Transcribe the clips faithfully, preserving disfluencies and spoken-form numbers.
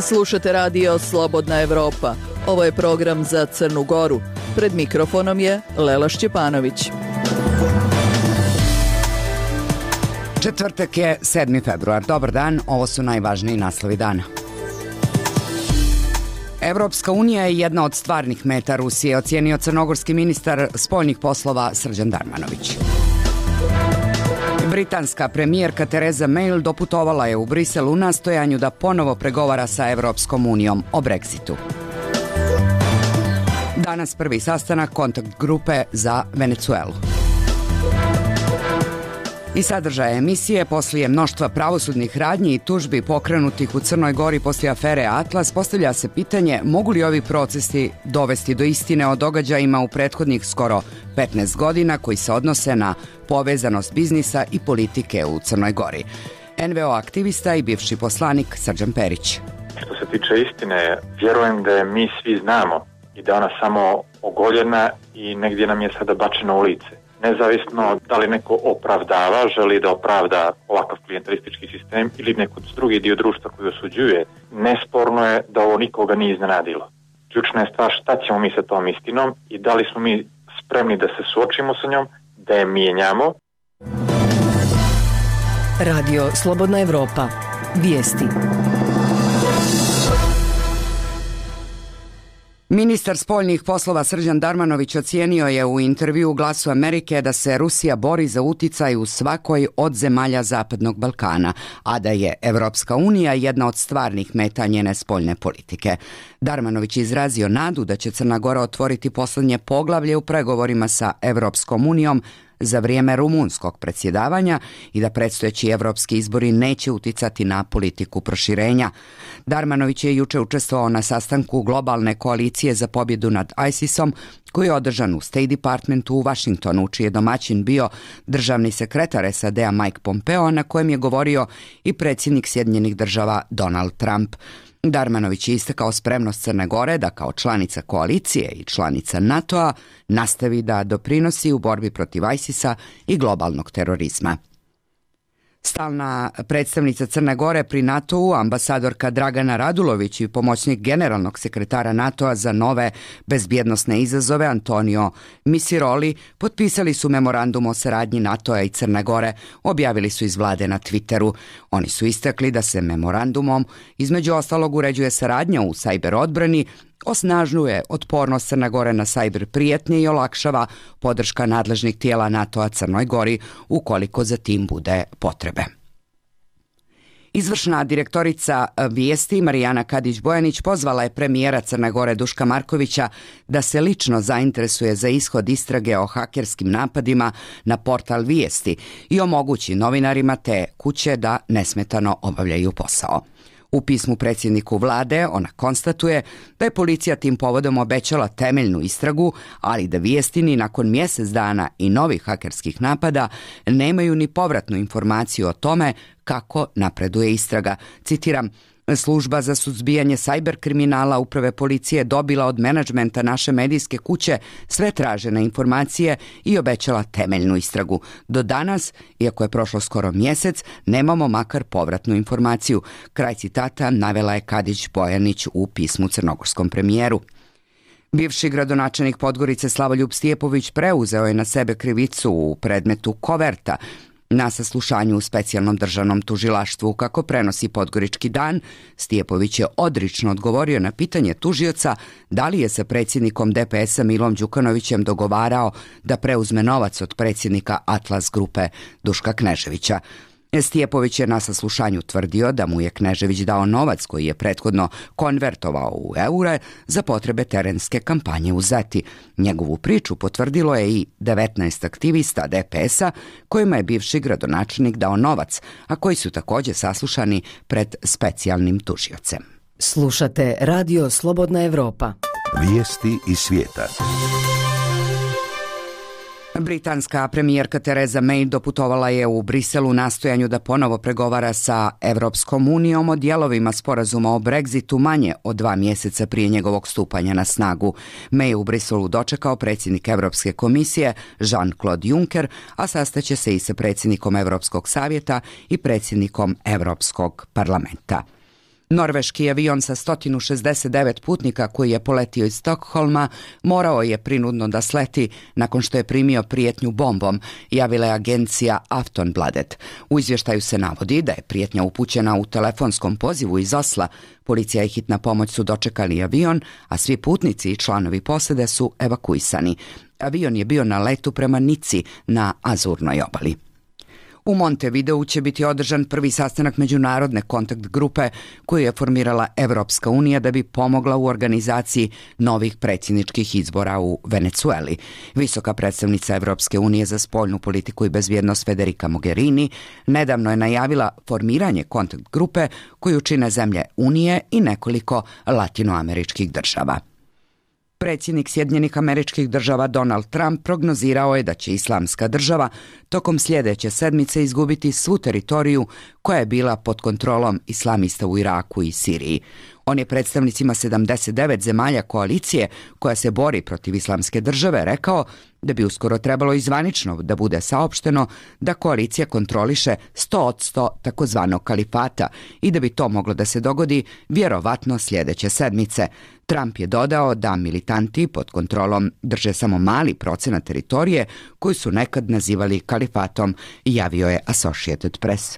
Slušate radio Slobodna Evropa. Ovo je program za Crnu Goru. Pred mikrofonom je Lela Šćepanović. Četvrtak je sedmi februar. Dobar dan, ovo su najvažniji naslovi dana. Evropska unija je jedna od stvarnih meta Rusije, ocijenio crnogorski ministar spoljnih poslova Srđan Darmanović. Britanska premijerka Tereza May doputovala je u Brisel u nastojanju da ponovo pregovara sa Evropskom unijom o Brexitu. Danas prvi sastanak kontakt grupe za Venecuelu. I sadržaje emisije: poslije mnoštva pravosudnih radnji i tužbi pokrenutih u Crnoj Gori poslije afere Atlas, postavlja se pitanje mogu li ovi procesi dovesti do istine o događajima u prethodnih skoro petnaest godina koji se odnose na povezanost biznisa i politike u Crnoj Gori. en ve o aktivista i bivši poslanik Srđan Perić. Što se tiče istine, vjerujem da je mi svi znamo i da ona samo ogoljena i negdje nam je sada bačena u lice. Nezavisno da li neko opravdava, želi da opravda ovakav klijentelistički sistem ili neko drugi dio društva koji osuđuje, nesporno je da ovo nikoga nije iznenadilo. Ključna je stvar šta ćemo mi sa tom istinom i da li smo mi spremni da se suočimo sa njom, da je mijenjamo. Radio Slobodna Evropa. Vijesti. Ministar spoljnih poslova Srđan Darmanović ocijenio je u intervjuu Glasu Amerike da se Rusija bori za uticaj u svakoj od zemalja Zapadnog Balkana, a da je Evropska unija jedna od stvarnih meta njene spoljne politike. Darmanović je izrazio nadu da će Crna Gora otvoriti poslednje poglavlje u pregovorima sa Evropskom unijom za vrijeme rumunskog predsjedavanja i da predstojeći evropski izbori neće uticati na politiku proširenja. Darmanović je juče učestvovao na sastanku globalne koalicije za pobjedu nad ISIS-om koji je održan u State Departmentu u Washingtonu, čiji je domaćin bio državni sekretar es a de-a Mike Pompeo, na kojem je govorio i predsjednik Sjedinjenih Država Donald Trump. Darmanović je istakao spremnost Crne Gore da kao članica koalicije i članica NATO-a nastavi da doprinosi u borbi protiv ISIS-a i globalnog terorizma. Stalna predstavnica Crne Gore pri NATO-u, ambasadorka Dragana Radulović i pomoćnik generalnog sekretara NATO-a za nove bezbjednosne izazove Antonio Misiroli potpisali su memorandum o saradnji NATO-a i Crne Gore, objavili su iz vlade na Twitteru. Oni su istakli da se memorandumom između ostalog uređuje saradnja u sajber odbrani, osnažuje otpornost Crne Gore na sajber prijetnje i olakšava podrška nadležnih tijela NATO-a Crnoj Gori ukoliko za tim bude potrebe. Izvršna direktorica Vijesti Marijana Kadić-Bojanić pozvala je premijera Crne Gore Duška Markovića da se lično zainteresuje za ishod istrage o hakerskim napadima na portal Vijesti i omogući novinarima te kuće da nesmetano obavljaju posao. U pismu predsjedniku vlade ona konstatuje da je policija tim povodom obećala temeljnu istragu, ali da Vijestini nakon mjesec dana i novih hakerskih napada nemaju ni povratnu informaciju o tome kako napreduje istraga. Citiram: služba za suzbijanje sajber kriminala uprave policije dobila od menadžmenta naše medijske kuće sve tražene informacije i obećala temeljnu istragu. Do danas, iako je prošlo skoro mjesec, nemamo makar povratnu informaciju. Kraj citata navela je Kadić-Bojanić u pismu crnogorskom premijeru. Bivši gradonačelnik Podgorice Slavoljub Stijepović preuzeo je na sebe krivicu u predmetu Koverta. Na saslušanju u specijalnom državnom tužilaštvu, kako prenosi Podgorički dan, Stijepović je odrično odgovorio na pitanje tužioca da li je sa predsjednikom de pe es-a Milom Đukanovićem dogovarao da preuzme novac od predsjednika Atlas grupe Duška Kneževića. Stijepović je na saslušanju tvrdio da mu je Knežević dao novac koji je prethodno konvertovao u eure za potrebe terenske kampanje u Zeti. Njegovu priču potvrdilo je i devetnaest aktivista de pe es-a kojima je bivši gradonačelnik dao novac, a koji su također saslušani pred specijalnim tužiocem. Slušate Radio Slobodna Evropa. Vijesti iz svijeta. Britanska premijerka Tereza May doputovala je u Brisel u nastojanju da ponovo pregovara sa Evropskom unijom o dijelovima sporazuma o Brexitu manje od dva mjeseca prije njegovog stupanja na snagu. May u Briselu dočekao predsjednik Europske komisije Jean-Claude Juncker, a sastaće se i sa predsjednikom Europskog savjeta i predsjednikom Europskog parlamenta. Norveški avion sa sto šezdeset devet putnika koji je poletio iz Stokholma morao je prinudno da sleti nakon što je primio prijetnju bombom, javila je agencija Aftonbladet. U izvještaju se navodi da je prijetnja upućena u telefonskom pozivu iz Osla. Policija i hitna pomoć su dočekali avion, a svi putnici i članovi posade su evakuisani. Avion je bio na letu prema Nici na Azurnoj obali. U Montevideu će biti održan prvi sastanak međunarodne kontakt grupe koju je formirala Evropska unija da bi pomogla u organizaciji novih predsjedničkih izbora u Venecueli. Visoka predstavnica Evropske unije za spoljnu politiku i bezbjednost Federica Mogherini nedavno je najavila formiranje kontakt grupe koju čine zemlje Unije i nekoliko latinoameričkih država. Predsjednik Sjedinjenih Američkih Država Donald Trump prognozirao je da će Islamska država tokom sljedeće sedmice izgubiti svu teritoriju koja je bila pod kontrolom islamista u Iraku i Siriji. On je predstavnicima sedamdeset devet zemalja koalicije koja se bori protiv Islamske države rekao da bi uskoro trebalo izvanično da bude saopšteno da koalicija kontroliše sto posto takozvanog kalifata i da bi to moglo da se dogodi vjerovatno sljedeće sedmice. Trump je dodao da militanti pod kontrolom drže samo mali procenat teritorije koju su nekad nazivali kalifatom, javio je Associated Press.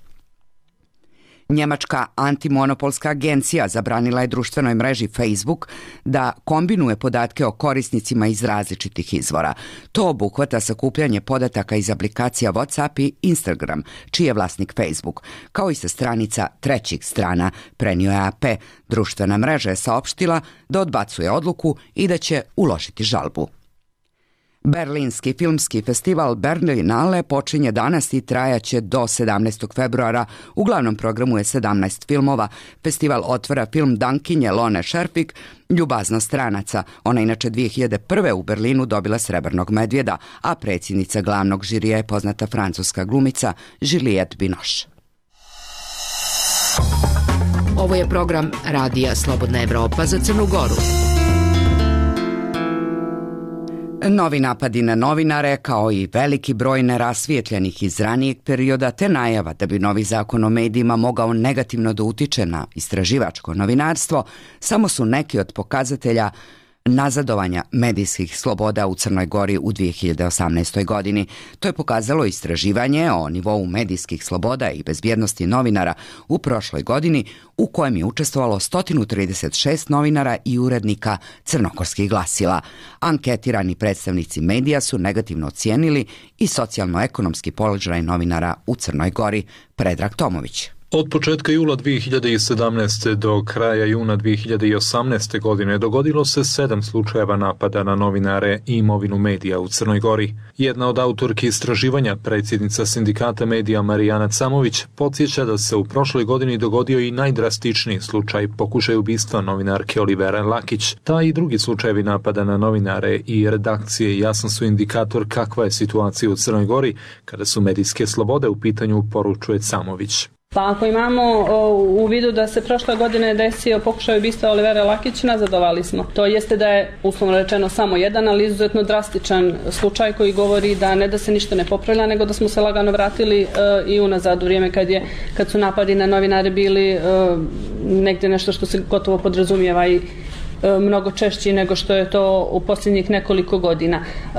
Njemačka antimonopolska agencija zabranila je društvenoj mreži Facebook da kombinuje podatke o korisnicima iz različitih izvora. To obuhvata sakupljanje podataka iz aplikacija WhatsApp i Instagram, čiji je vlasnik Facebook, kao i sa stranica trećih strana, prenio je A P. Društvena mreža je saopštila da odbacuje odluku i da će uložiti žalbu. Berlinski filmski festival Berlinale počinje danas i trajaće do sedamnaestog februara. U glavnom programu je sedamnaest filmova. Festival otvara film Dankinje Lone Šerfik, Ljubaznost stranaca. Ona inače dvije hiljade prve u Berlinu dobila srebrnog medvjeda, a predsjednica glavnog žirija je poznata francuska glumica Juliette Binoche. Ovo je program Radija Slobodna Evropa za Crnu Goru. Novi napadi na novinare, kao i veliki broj nerasvijetljenih iz ranijeg perioda, te najava da bi novi zakon o medijima mogao negativno da utiče na istraživačko novinarstvo, samo su neki od pokazatelja nazadovanja medijskih sloboda u Crnoj Gori u dvije hiljade osamnaestoj. godini. To je pokazalo istraživanje o nivou medijskih sloboda i bezbjednosti novinara u prošloj godini, u kojem je učestvovalo sto trideset šest novinara i urednika crnogorskih glasila. Anketirani predstavnici medija su negativno ocijenili i socijalno-ekonomski položaj novinara u Crnoj Gori. Predrag Tomović. Od početka jula dvije hiljade sedamnaeste. do kraja juna dvije hiljade osamnaeste. godine dogodilo se sedam slučajeva napada na novinare i imovinu medija u Crnoj Gori. Jedna od autorki istraživanja, predsjednica sindikata medija Marijana Camović, podsjeća da se u prošloj godini dogodio i najdrastičniji slučaj pokušaj ubistva novinarke Olivere Lakić. Ta i drugi slučajevi napada na novinare i redakcije jasan su indikator kakva je situacija u Crnoj Gori kada su medijske slobode u pitanju, poručuje Camović. Pa ako imamo o, u vidu da se prošle godine desio pokušaj ubistva Olivere Lakić, nazadovali smo. To jeste da je, uslovno rečeno, samo jedan, ali izuzetno drastičan slučaj koji govori da ne da se ništa ne popravlja, nego da smo se lagano vratili e, i unazad u vrijeme kad, je, kad su napadi na novinare bili e, negdje nešto što se gotovo podrazumijeva i mnogo češći nego što je to u posljednjih nekoliko godina.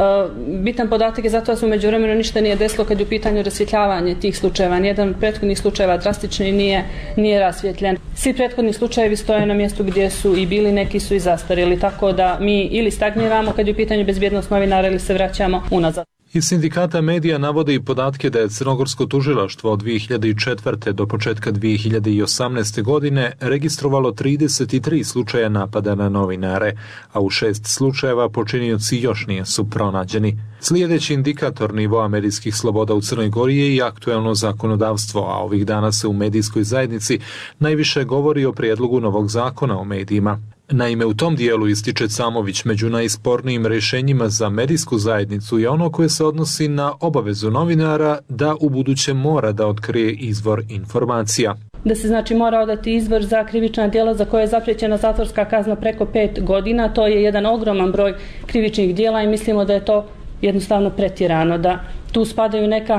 Bitan podatak je zato da se u međuvremenu ništa nije desilo kad je u pitanju rasvjetljavanje tih slučajeva. Nijedan od prethodnih slučajeva drastični nije, nije rasvjetljen. Svi prethodni slučajevi stoje na mjestu gdje su i bili, neki su i zastarjeli, tako da mi ili stagniramo kad je u pitanju bezbjednost novinara ili se vraćamo unazad. Iz sindikata medija navode i podatke da je crnogorsko tužilaštvo od dvije hiljade četvrte. do početka dvije hiljade osamnaeste. godine registrovalo trideset tri slučaja napada na novinare, a u šest slučajeva počinioci još nisu pronađeni. Sljedeći indikator nivoa medijskih sloboda u Crnoj Gori je i aktuelno zakonodavstvo, a ovih dana se u medijskoj zajednici najviše govori o prijedlogu novog zakona o medijima. Naime, u tom dijelu, ističe Camović, među najspornijim rješenjima za medijsku zajednicu je ono koje se odnosi na obavezu novinara da ubuduće mora da otkrije izvor informacija. Da se znači mora odati izvor za krivična djela za koje je zapriječena zatvorska kazna preko pet godina. To je jedan ogroman broj krivičnih djela i mislimo da je to jednostavno pretjerano, da tu spadaju neka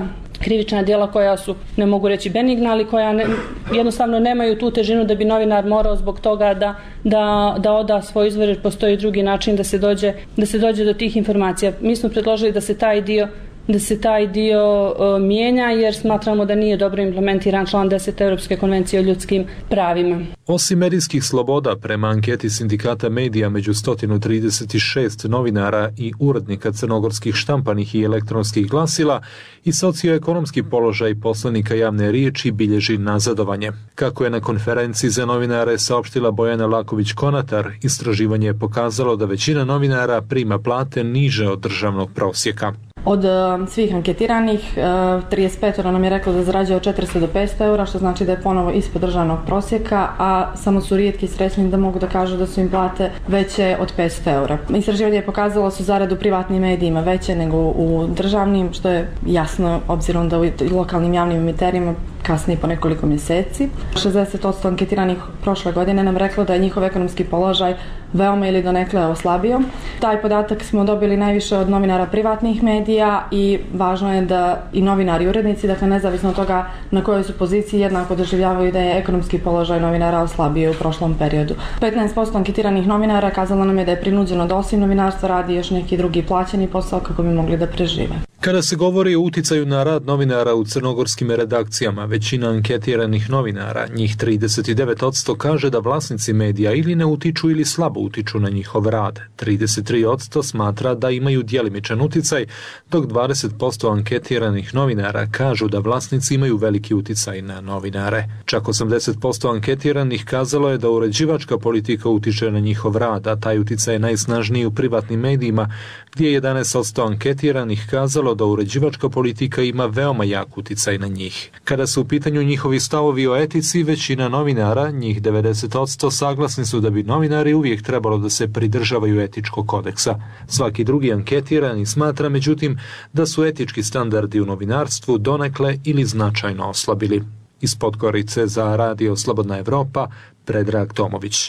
krivična djela koja su, ne mogu reći benigna, ali koja ne, jednostavno nemaju tu težinu da bi novinar morao zbog toga da, da, da oda svoj izvor, jer postoji drugi način da se dođe, da se dođe do tih informacija. Mi smo predložili da se taj dio da se taj dio uh, mijenja, jer smatramo da nije dobro implementiran član deset Europske konvencije o ljudskim pravima. Osim medijskih sloboda, prema anketi sindikata medija među sto trideset šest novinara i urednika crnogorskih štampanih i elektronskih glasila, i socioekonomski položaj poslanika javne riječi bilježi nazadovanje. Kako je na konferenciji za novinare saopštila Bojana Laković-Konatar, istraživanje je pokazalo da većina novinara prima plate niže od državnog prosjeka. Od uh, svih anketiranih, uh, trideset pet nam je reklo da zarađuje od četiristo do petsto eura, što znači da je ponovo ispod državnog prosjeka, a samo su rijetki srećni da mogu da kažu da su im plate veće od petsto eura. Istraživanje je pokazalo da su zarade u privatnim medijima veće nego u državnim, što je jasno obzirom da u lokalnim javnim emiterima kasnije po nekoliko mjeseci. šezdeset posto anketiranih prošle godine nam reklo da je njihov ekonomski položaj veoma ili donekle oslabio. Taj podatak smo dobili najviše od novinara privatnih medija i važno je da i novinari i urednici, dakle nezavisno od toga na kojoj su poziciji, jednako doživljavaju da je ekonomski položaj novinara oslabio u prošlom periodu. petnaest posto anketiranih novinara kazalo nam je da je prinuđeno da osim novinarstva radi još neki drugi plaćeni posao kako bi mogli da prežive. Kada se govori o uticaju na rad novinara u crnogorskim redakcijama, većina anketiranih novinara, njih trideset devet posto, kaže da vlasnici medija ili ne utiču ili slabo utiču na njihov rad. trideset tri posto smatra da imaju djelimičan uticaj, dok dvadeset posto anketiranih novinara kažu da vlasnici imaju veliki uticaj na novinare. Čak osamdeset posto anketiranih kazalo je da uređivačka politika utiče na njihov rad, a taj uticaj je najsnažniji u privatnim medijima, gdje je jedanaest posto anketiranih kazalo da uređivačka politika ima veoma jak uticaj na njih. Kada su u pitanju njihovi stavovi o etici, većina novinara, njih devedeset posto, saglasni su da bi novinari uvijek trebalo da se pridržavaju etičkog kodeksa. Svaki drugi anketirani smatra, međutim, da su etički standardi u novinarstvu donekle ili značajno oslabili. Iz Podgorice za Radio Slobodna Evropa, Predrag Tomović.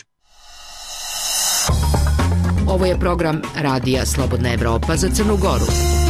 Ovo je program Radija Slobodna Evropa za Crnu Goru.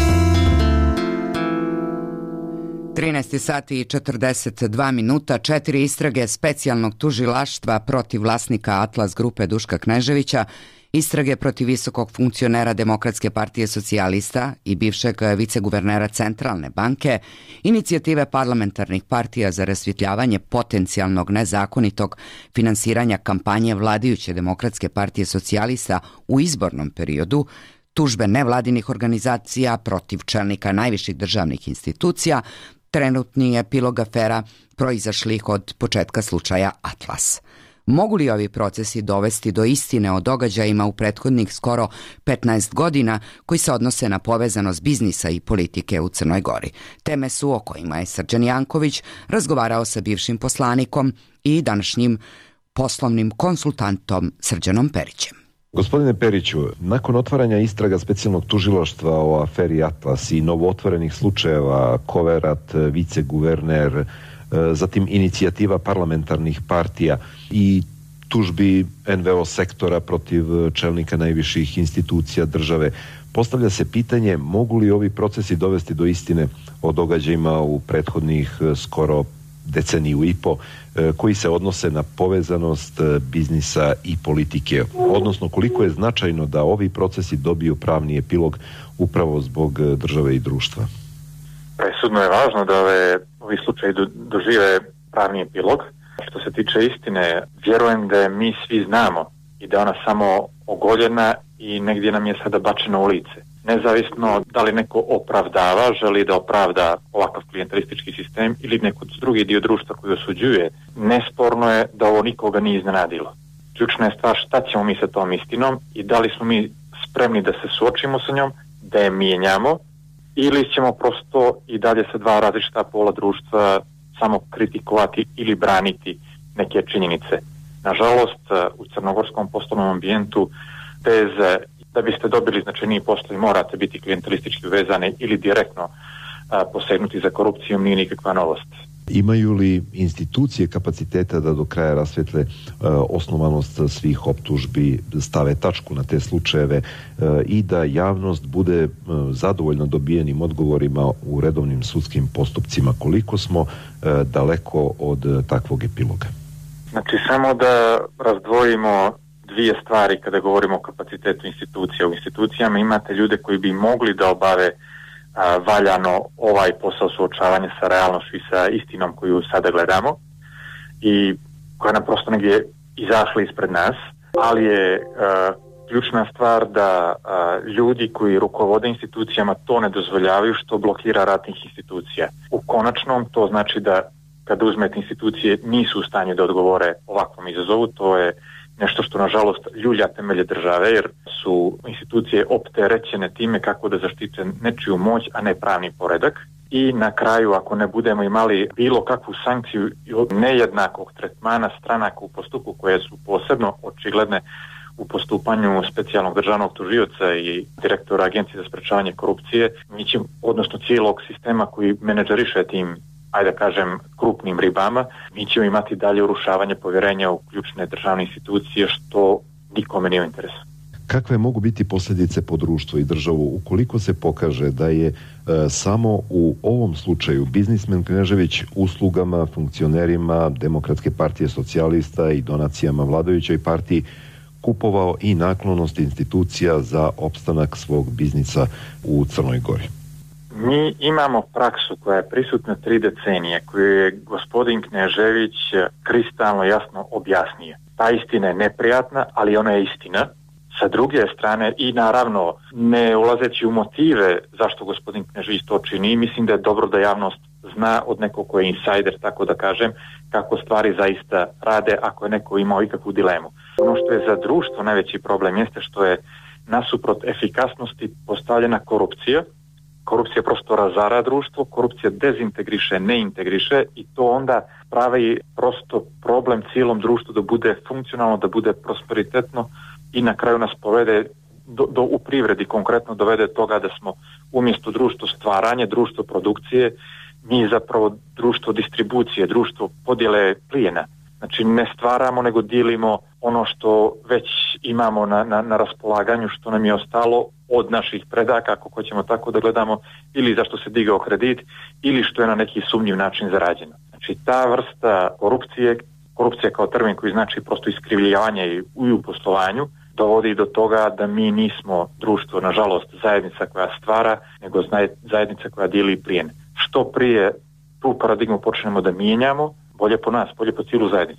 trinaest sati i četrdeset dva minuta, četiri istrage specijalnog tužilaštva protiv vlasnika Atlas grupe Duška Kneževića, istrage protiv visokog funkcionera Demokratske partije socijalista i bivšeg viceguvernera Centralne banke, inicijative parlamentarnih partija za rasvjetljavanje potencijalnog nezakonitog finansiranja kampanje vladajuće Demokratske partije socijalista u izbornom periodu, tužbe nevladinih organizacija protiv čelnika najviših državnih institucija, trenutni epilog afera proizašlih od početka slučaja Atlas. Mogu li ovi procesi dovesti do istine o događajima u prethodnih skoro petnaest godina koji se odnose na povezanost biznisa i politike u Crnoj Gori? Teme su o kojima je Srđan Janković razgovarao sa bivšim poslanikom i današnjim poslovnim konsultantom Srđanom Perićem. Gospodine Periću, nakon otvaranja istraga specijalnog tužilaštva o aferi Atlas i novootvorenih slučajeva Koverat, viceguverner, zatim inicijativa parlamentarnih partija i tužbi en ve o sektora protiv čelnika najviših institucija države, postavlja se pitanje mogu li ovi procesi dovesti do istine o događajima u prethodnih skoro deceniju i po koji se odnose na povezanost biznisa i politike, odnosno koliko je značajno da ovi procesi dobiju pravni epilog upravo zbog države i društva. Presudno je važno da ove, ovi slučaji do, dožive pravni epilog. Što se tiče istine, vjerujem da je mi svi znamo i da ona samo ogoljena i negdje nam je sada bačena u lice. Nezavisno da li neko opravdava, želi da opravda ovakav klijentelistički sistem ili neko drugi dio društva koji osuđuje, nesporno je da ovo nikoga nije iznenadilo. Ključna je stvar šta ćemo mi sa tom istinom i da li smo mi spremni da se suočimo sa njom, da je mijenjamo, ili ćemo prosto i dalje sa dva različita pola društva samo kritikovati ili braniti neke činjenice. Nažalost, u crnogorskom poslovnom ambijentu teze da biste dobili značajniji poslovi morate biti klijentelistički vezane ili direktno a, posegnuti za korupcijom nije nikakva novost. Imaju li institucije kapaciteta da do kraja rasvetle e, osnovanost svih optužbi, stave tačku na te slučajeve e, i da javnost bude e, zadovoljna dobijenim odgovorima u redovnim sudskim postupcima? Koliko smo e, daleko od e, takvog epiloga? Znači, samo da razdvojimo dvije stvari kada govorimo o kapacitetu institucija. U institucijama imate ljude koji bi mogli da obave a, valjano ovaj posao suočavanja sa realnošću i sa istinom koju sada gledamo i koja nam prosto negdje izašla ispred nas, ali je a, ključna stvar da a, ljudi koji rukovode institucijama to ne dozvoljavaju, što blokira rad tih institucija. U konačnom to znači da kada uzmete institucije nisu u stanju da odgovore ovakvom izazovu. To je nešto što nažalost ljulja temelje države, jer su institucije opterećene time kako da zaštite nečiju moć, a ne pravni poredak. I na kraju, ako ne budemo imali bilo kakvu sankciju od nejednakog tretmana stranaka u postupku, koje su posebno očigledne u postupanju specijalnog državnog tužioca i direktora Agencije za sprečavanje korupcije, mi ćemo, odnosno cijelog sistema koji menadžeriše tim, ajde da kažem, krupnim ribama, mi ćemo imati dalje urušavanje povjerenja u ključne državne institucije, što nikome nije u interesu. Kakve mogu biti posljedice po društvo i državu ukoliko se pokaže da je e, samo u ovom slučaju biznismen Knežević uslugama, funkcionerima Demokratske partije socijalista i donacijama vladajućoj partiji kupovao i naklonost institucija za opstanak svog biznisa u Crnoj Gori? Mi imamo praksu koja je prisutna tri decenije, koju je gospodin Knežević kristalno jasno objasnio. Ta istina je neprijatna, ali ona je istina. Sa druge strane, i naravno, ne ulazeći u motive zašto gospodin Knežević to čini, mislim da je dobro da javnost zna od nekog ko je insajder, tako da kažem, kako stvari zaista rade ako je neko imao ikakvu dilemu. Ono što je za društvo najveći problem jeste što je nasuprot efikasnosti postavljena korupcija. Korupcija prosto razara društvo, korupcija dezintegriše, ne integriše i to onda pravi prosto problem cijelom društvu da bude funkcionalno, da bude prosperitetno i na kraju nas povede do, do, u privredi konkretno dovede toga da smo umjesto društvo stvaranje, društvo produkcije, mi zapravo društvo distribucije, društvo podjele plijena. Znači ne stvaramo nego dijelimo ono što već imamo na, na, na raspolaganju, što nam je ostalo od naših predaka, ako hoćemo tako da gledamo, ili zašto se digao kredit, ili što je na neki sumnjiv način zarađeno. Znači ta vrsta korupcije, korupcija kao termin koji znači prosto iskrivljavanje i u poslovanju, dovodi do toga da mi nismo društvo, nažalost, zajednica koja stvara, nego zajednica koja dijeli plijen. Što prije tu paradigmu počnemo da mijenjamo, bolje po nas, bolje po cijelu zajednicu.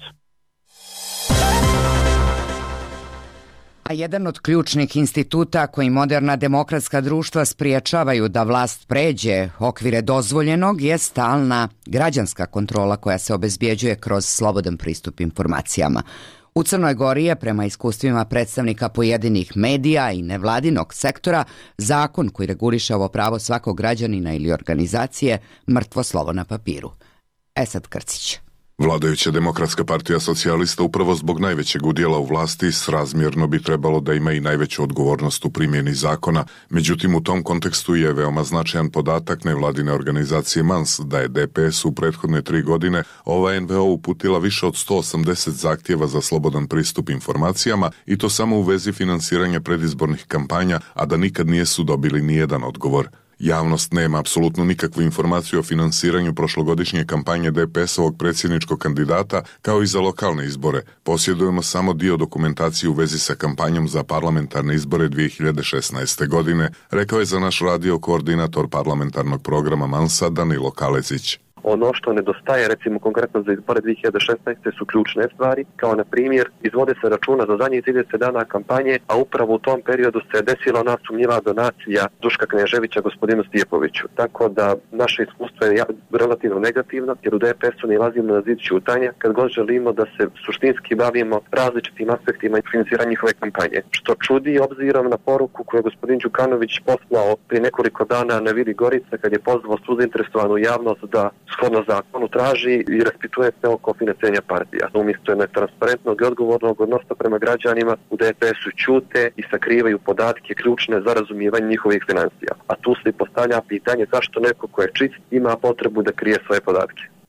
A jedan od ključnih instituta koji moderna demokratska društva spriječavaju da vlast pređe okvire dozvoljenog je stalna građanska kontrola koja se obezbjeđuje kroz slobodan pristup informacijama. U Crnoj Gori je, prema iskustvima predstavnika pojedinih medija i nevladinog sektora, zakon koji reguliše ovo pravo svakog građanina ili organizacije mrtvo slovo na papiru. Esad Krcić. Vladajuća Demokratska partija socijalista upravo zbog najvećeg udjela u vlasti srazmjerno bi trebalo da ima i najveću odgovornost u primjeni zakona. Međutim, u tom kontekstu je veoma značajan podatak nevladine organizacije Mans da je D P S u prethodne tri godine ova N V O uputila više od sto osamdeset zahtjeva za slobodan pristup informacijama i to samo u vezi finansiranja predizbornih kampanja, a da nikad nijesu dobili nijedan odgovor. Javnost nema apsolutno nikakvu informaciju o finansiranju prošlogodišnje kampanje D P S-ovog predsjedničkog kandidata, kao i za lokalne izbore. Posjedujemo samo dio dokumentacije u vezi sa kampanjom za parlamentarne izbore dvije hiljade šesnaeste. godine, rekao je za naš radio koordinator parlamentarnog programa Mansa Danilo Kalezić. Ono što nedostaje, recimo konkretno za izbore dvije hiljade šesnaeste. su ključne stvari, kao na primjer izvode se računa za zadnjih trideset dana kampanje, a upravo u tom periodu se desila ona sumnjiva donacija Duška Kneževića gospodinu Stijepoviću. Tako da naše iskustvo je relativno negativno, jer u D P S-u nalazimo na zid ćutanja kad god želimo da se suštinski bavimo različitim aspektima financiranja njihove kampanje. Što čudi obzirom na poruku koju je gospodin Đukanović poslao prije nekoliko dana na Vili Gorica kad je pozvao svu zainteresovanu javnost da shodno zakonu traži i raspituje se oko financiranja partija. Umjesto jednog transparentnog i odgovornog odnosa prema građanima, u D P S-u ćute i sakrivaju podatke ključne za razumijevanje njihovih financija. A tu se postavlja pitanje zašto neko ko je čist ima potrebu da krije svoje podatke.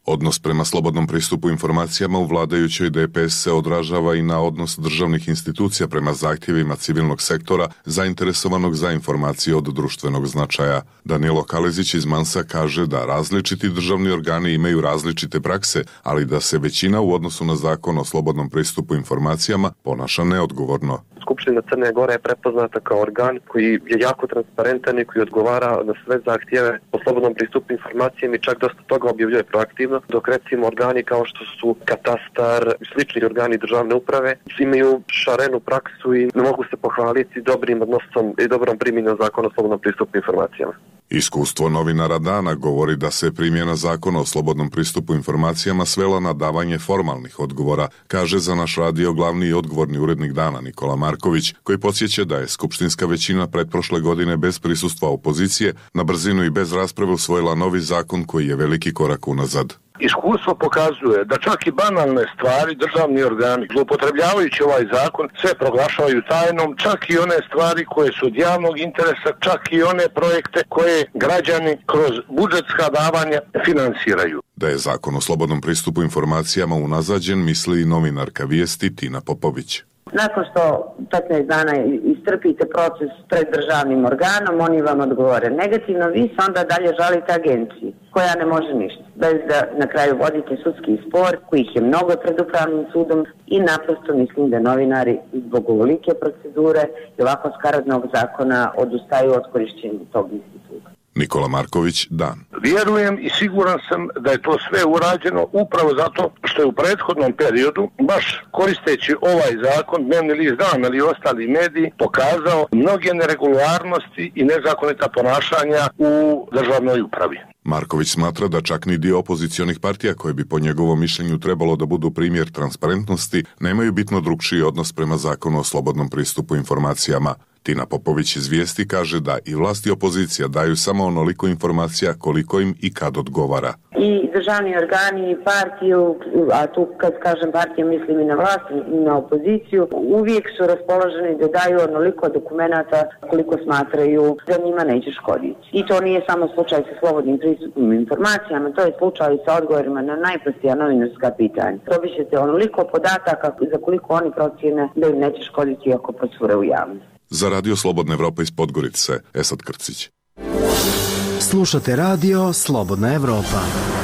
Odnos prema slobodnom pristupu informacijama u vladajućoj D P S se odražava i na odnos državnih institucija prema zahtjevima civilnog sektora zainteresovanog za informacije od društvenog značaja. Danilo Kalezić iz Mansa kaže da različiti državni organi imaju različite prakse, ali da se većina u odnosu na zakon o slobodnom pristupu informacijama ponaša neodgovorno. Skupština Crne Gore je prepoznata kao organ koji je jako transparentan i koji odgovara na sve zahtjeve o slobodnom pristupu informacijama i čak dosta toga objavljuje proaktivno, dok recimo organi kao što su katastar i slični organi državne uprave imaju šarenu praksu i ne mogu se pohvaliti dobrim odnosom i dobrom primjenom zakona o slobodnom pristupu informacijama. Iskustvo novinara dana govori da se primjena zakona o slobodnom pristupu informacijama svela na davanje formalnih odgovora, kaže za naš radio glavni i odgovorni urednik dana Nikola Marković, koji podsjeća da je skupštinska većina pretprošle godine bez prisustva opozicije na brzinu i bez rasprave usvojila novi zakon koji je veliki korak unazad. Iskustvo pokazuje da čak i banalne stvari državni organi, zloupotrebljavajući ovaj zakon, sve proglašavaju tajnom, čak i one stvari koje su od javnog interesa, čak i one projekte koje građani kroz budžetska davanja finansiraju. Da je zakon o slobodnom pristupu informacijama unazađen, misli i novinarka Vijesti Tina Popović. Nakon što petnaest dana istrpite proces pred državnim organom, oni vam odgovore negativno, vi se onda dalje žalite agenciji, koja ne može ništa, bez da na kraju vodite sudski spor, kojih je mnogo pred upravnim sudom i naprosto mislim da novinari zbog ovolike procedure i ovako skaradnog zakona odustaju od korišćenja tog instituta. Nikola Marković, Dan. Vjerujem i siguran sam da je to sve urađeno upravo zato što je u prethodnom periodu, baš koristeći ovaj zakon, Dnevni list Dan, ali i ostali mediji, pokazao mnoge neregularnosti i nezakonita ponašanja u državnoj upravi. Marković smatra da čak ni dio opozicionih partija koje bi po njegovom mišljenju trebalo da budu primjer transparentnosti, nemaju bitno drukčiji odnos prema zakonu o slobodnom pristupu informacijama. Tina Popović iz Vijesti kaže da i vlast i opozicija daju samo onoliko informacija koliko im i kad odgovara. I državni organi i partiju, a tu kad kažem partiju mislim i na vlast i na opoziciju, uvijek su raspoloženi da daju onoliko dokumenata koliko smatraju da njima neće škoditi. I to nije samo slučaj sa slobodnim pristupom informacijama, to je slučaj sa odgovorima na najprostija novinarska pitanja. Dobit ćete onoliko podataka za koliko oni procjene da im neće škoditi ako procure u javnost. Za Radio Slobodna Evropa iz Podgorice, Esad Krcić. Slušate Radio Slobodna Evropa.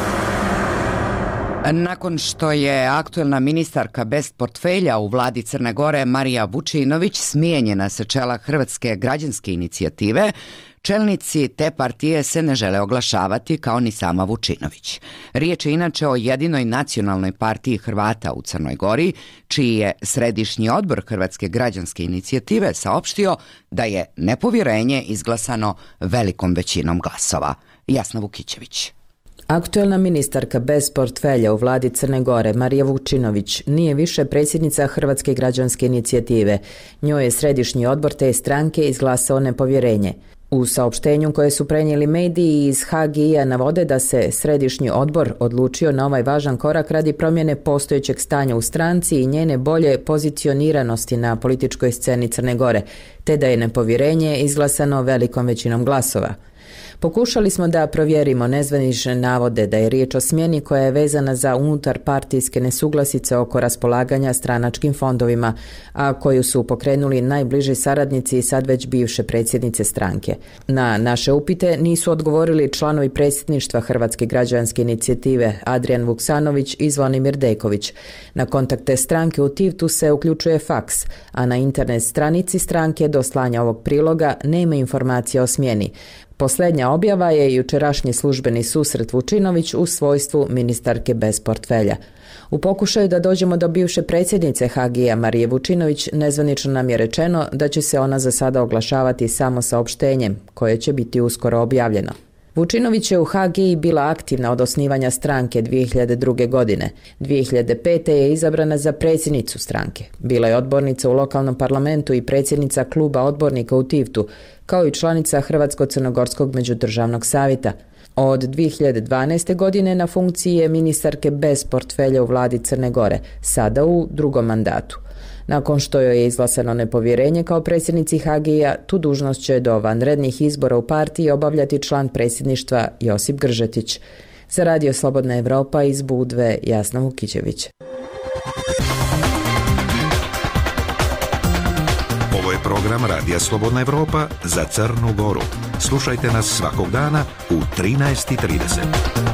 Nakon što je aktuelna ministarka bez portfelja u vladi Crne Gore Marija Vučinović smijenjena sa čela Hrvatske građanske inicijative, čelnici te partije se ne žele oglašavati kao ni sama Vučinović. Riječ je inače o jedinoj nacionalnoj partiji Hrvata u Crnoj Gori, čiji je središnji odbor Hrvatske građanske inicijative saopštio da je nepovjerenje izglasano velikom većinom glasova. Jasna Vukićević. Aktuelna ministarka bez portfelja u vladi Crne Gore, Marija Vučinović, nije više predsjednica Hrvatske građanske inicijative. Njoj je središnji odbor te stranke izglasao nepovjerenje. U saopštenju koje su prenijeli mediji iz H G I-a navode da se središnji odbor odlučio na ovaj važan korak radi promjene postojećeg stanja u stranci i njene bolje pozicioniranosti na političkoj sceni Crne Gore, te da je nepovjerenje izglasano velikom većinom glasova. Pokušali smo da provjerimo nezvanične navode da je riječ o smjeni koja je vezana za unutar partijske nesuglasice oko raspolaganja stranačkim fondovima, a koju su pokrenuli najbliži saradnici i sad već bivše predsjednice stranke. Na naše upite nisu odgovorili članovi predsjedništva Hrvatske građanske inicijative Adrian Vuksanović i Zvonimir Dejković. Na kontakte stranke u Tivtu se uključuje faks, a na internet stranici stranke do slanja ovog priloga nema informacija o smjeni. Posljednja objava je jučerašnji službeni susret Vučinović u svojstvu ministarke bez portfelja. U pokušaju da dođemo do bivše predsjednice H G I-a Marije Vučinović, nezvanično nam je rečeno da će se ona za sada oglašavati samo saopštenjem, koje će biti uskoro objavljeno. Vučinović je u H G I bila aktivna od osnivanja stranke dvije hiljade druge. godine. dvije hiljade pete. je izabrana za predsjednicu stranke. Bila je odbornica u lokalnom parlamentu i predsjednica kluba odbornika u Tivtu, kao i članica Hrvatsko-Crnogorskog međudržavnog savjeta. Od dvije hiljade dvanaeste. godine na funkciji je ministarke bez portfelja u vladi Crne Gore, sada u drugom mandatu. Nakon što joj je izglasano nepovjerenje kao predsjednici H G I-a, tu dužnost će do vanrednih izbora u partiji obavljati član predsjedništva Josip Gržetić. Za Radio Slobodna Evropa iz Budve, Jasna Vukićević. Ovo je program Radija Slobodna Evropa za Crnu Goru. Slušajte nas svakog dana u trinaest i trideset.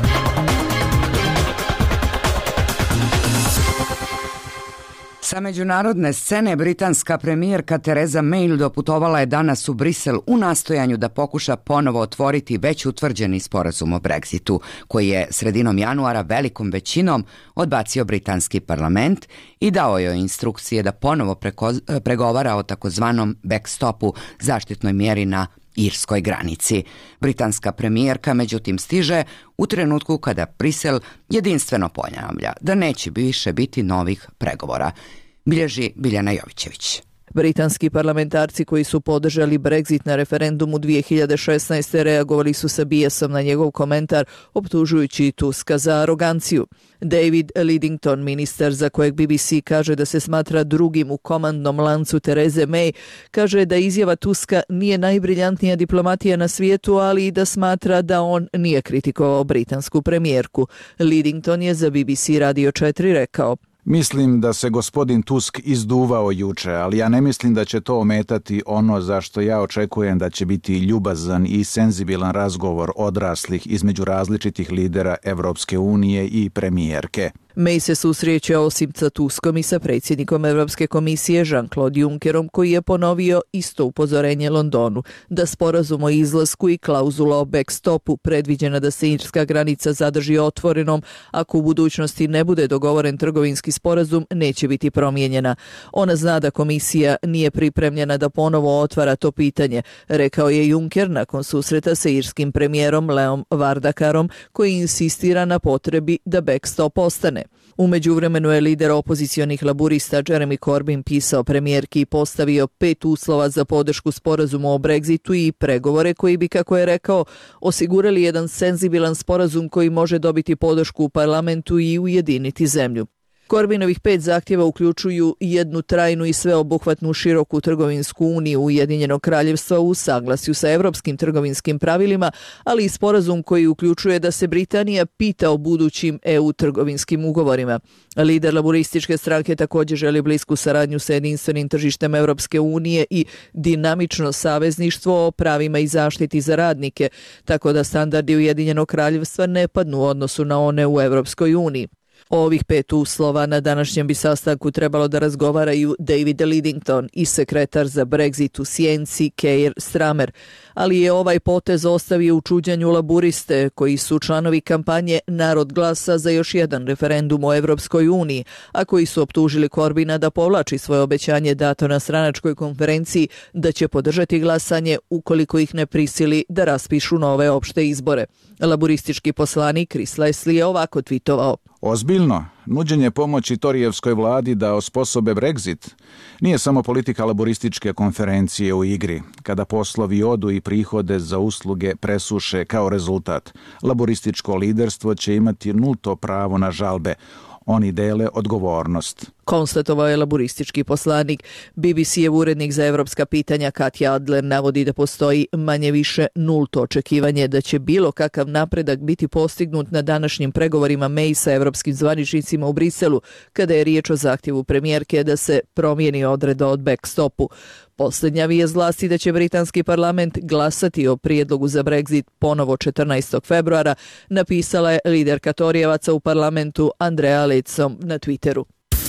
Sa međunarodne scene britanska premijerka Theresa May doputovala je danas u Brisel u nastojanju da pokuša ponovo otvoriti već utvrđeni sporazum o Brexitu, koji je sredinom januara velikom većinom odbacio britanski parlament i dao joj instrukcije da ponovo preko, pregovara o takozvanom backstopu, zaštitnoj mjeri na irskoj granici. Britanska premijerka međutim stiže u trenutku kada Brisel jedinstveno ponavlja da neće više biti novih pregovora. Bilježi Biljana Jovićević. Britanski parlamentarci koji su podržali Brexit na referendumu dvije hiljade šesnaeste. reagovali su sa bijesom na njegov komentar, optužujući Tuska za aroganciju. David Lidington, ministar za kojeg B B C kaže da se smatra drugim u komandnom lancu Therese May, kaže da izjava Tuska nije najbriljantnija diplomatija na svijetu, ali i da smatra da on nije kritikovao britansku premijerku. Lidington je za B B C Radio četiri rekao: Mislim da se gospodin Tusk izduvao juče, ali ja ne mislim da će to ometati ono za što ja očekujem da će biti ljubazan i senzibilan razgovor odraslih između različitih lidera Evropske unije i premijerke. May se susreće osim sa Tuskom i sa predsjednikom Evropske komisije Jean-Claude Junckerom, koji je ponovio isto upozorenje Londonu, da sporazum o izlasku i klauzula o backstopu predviđena da se irska granica zadrži otvorenom ako u budućnosti ne bude dogovoren trgovinski sporazum neće biti promijenjena. Ona zna da komisija nije pripremljena da ponovo otvara to pitanje, rekao je Juncker nakon susreta sa irskim premijerom Leom Vardakarom, koji insistira na potrebi da backstop ostane. U međuvremenu je lider opozicionih laburista Jeremy Corbyn pisao premijerki i postavio pet uslova za podršku sporazumu o Brexitu i pregovore koji bi, kako je rekao, osigurali jedan senzibilan sporazum koji može dobiti podršku u parlamentu i ujediniti zemlju. Corbynovih pet zahtjeva uključuju jednu trajnu i sveobuhvatnu široku trgovinsku uniju Ujedinjenog kraljevstva u saglasju sa evropskim trgovinskim pravilima, ali i sporazum koji uključuje da se Britanija pita o budućim E U trgovinskim ugovorima. Lider laburističke stranke također želi blisku saradnju sa jedinstvenim tržištem Evropske unije i dinamično savezništvo o pravima i zaštiti za radnike, tako da standardi Ujedinjenog kraljevstva ne padnu u odnosu na one u Evropskoj uniji. O ovih pet uslova na današnjem bi sastanku trebalo da razgovaraju David Lidington i sekretar za Brexit u Sjenci Keir Starmer, ali je ovaj potez ostavio u čuđenju laburiste koji su članovi kampanje Narod glasa za još jedan referendum o Evropskoj uniji, a koji su optužili Corbyna da povlači svoje obećanje dato na stranačkoj konferenciji da će podržati glasanje ukoliko ih ne prisili da raspišu nove opšte izbore. Laburistički poslanik Chris Leslie je ovako tvitovao: Ozbiljno, nuđenje pomoći Torijevskoj vladi da osposobe Brexit nije samo politika laborističke konferencije u igri. Kada poslovi odu i prihode za usluge presuše kao rezultat, laborističko liderstvo će imati nulto pravo na žalbe. Oni dele odgovornost, konstatovao je laburistički poslanik. B B C je urednik za evropska pitanja Katja Adler navodi da postoji manje više nulto očekivanje da će bilo kakav napredak biti postignut na današnjim pregovorima May sa evropskim zvaničnicima u Briselu, kada je riječ o zahtjevu premijerke da se promijeni odredba od backstopu. Posljednja vijest glasi da će britanski parlament glasati o prijedlogu za Brexit ponovo četrnaestog februara, napisala je liderka Torijevaca u parlamentu Andrea Leadsom na Twitteru.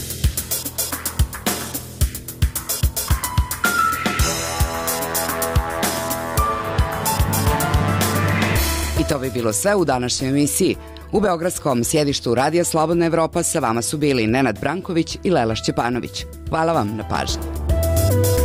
I to bi bilo sve u današnjoj emisiji. U beogradskom sjedištu Radija Slobodna Evropa sa vama su bili Nenad Branković i Lela Šćepanović. Hvala vam na pažnji.